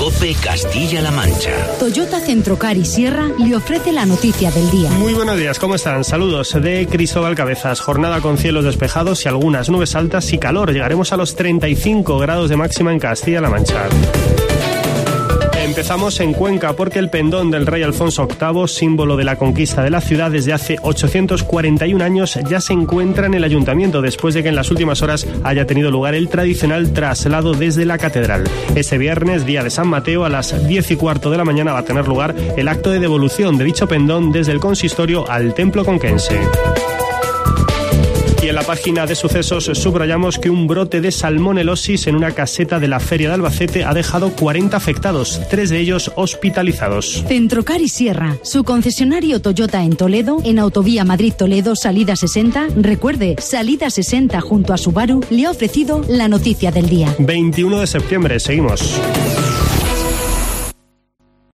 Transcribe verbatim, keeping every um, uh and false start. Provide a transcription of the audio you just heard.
COPE Castilla-La Mancha. Toyota Centrocar y Sierra le ofrece la noticia del día. Muy buenos días, ¿cómo están? Saludos de Cristóbal Cabezas. Jornada con cielos despejados y algunas nubes altas y calor. Llegaremos a los treinta y cinco grados de máxima en Castilla-La Mancha. Empezamos en Cuenca porque el pendón del rey Alfonso octavo, símbolo de la conquista de la ciudad desde hace ochocientos cuarenta y un años, ya se encuentra en el ayuntamiento después de que en las últimas horas haya tenido lugar el tradicional traslado desde la catedral. Este viernes, día de San Mateo, a las diez y cuarto de la mañana va a tener lugar el acto de devolución de dicho pendón desde el consistorio al templo conquense. Y en la página de sucesos subrayamos que un brote de salmonelosis en una caseta de la Feria de Albacete ha dejado cuarenta afectados, tres de ellos hospitalizados. Centrocar y Sierra, su concesionario Toyota en Toledo, en Autovía Madrid-Toledo, salida sesenta. Recuerde, salida sesenta junto a Subaru, le ha ofrecido la noticia del día. veintiuno de septiembre, seguimos.